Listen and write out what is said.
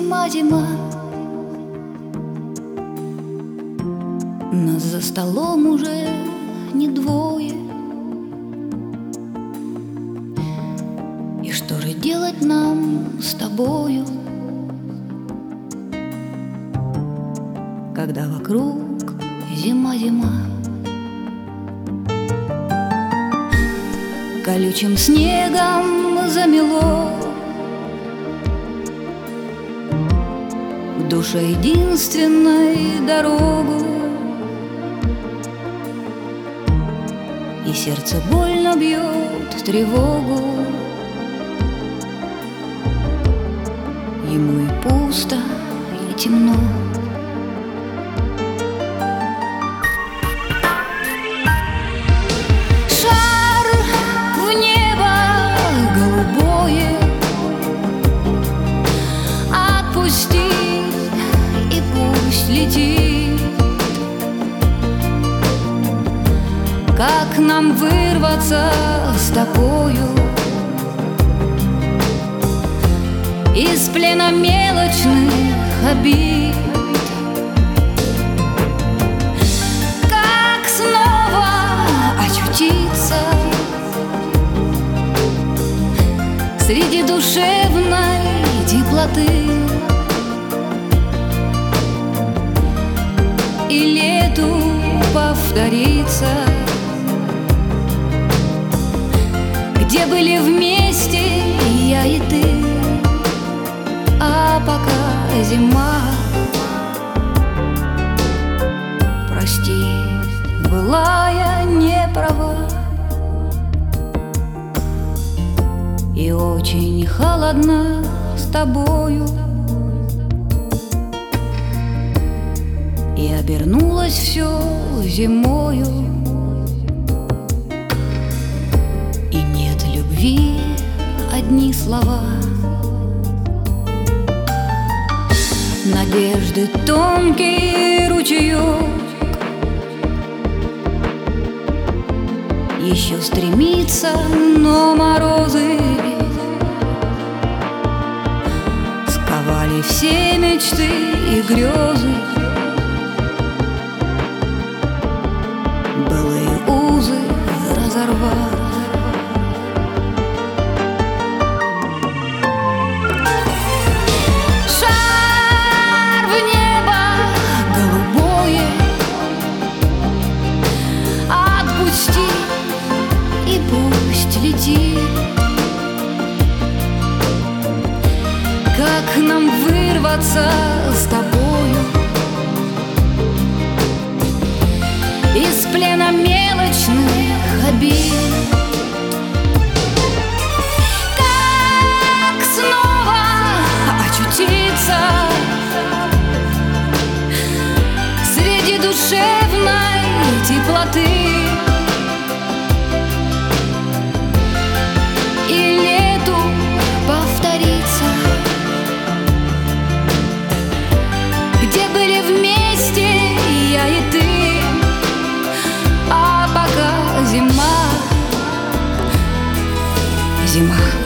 Зима, зима. Нас за столом уже не двое. И что же делать нам с тобою, когда вокруг зима, зима? Колючим снегом замело в душе единственной дорогу, и сердце больно бьет тревогу. Ему и пусто, и темно. Шар в небо голубое отпусти, и пусть летит. Как нам вырваться с тобою из плена мелочных обид? Как снова очутиться среди душевной теплоты и лету повториться, где были вместе я и ты? А пока зима, прости, была я не права, и очень холодна с тобою, и обернулось все зимою, и нет любви, одни слова. Надежды тонкий ручеек еще стремится, но морозы сковали все мечты и грезы. Былые узы разорвать. И пусть летит. Как нам вырваться с тобою из плена мелочных обид? Как снова очутиться среди душевной теплоты и лету повториться, где были вместе я и ты? А пока зима, зима.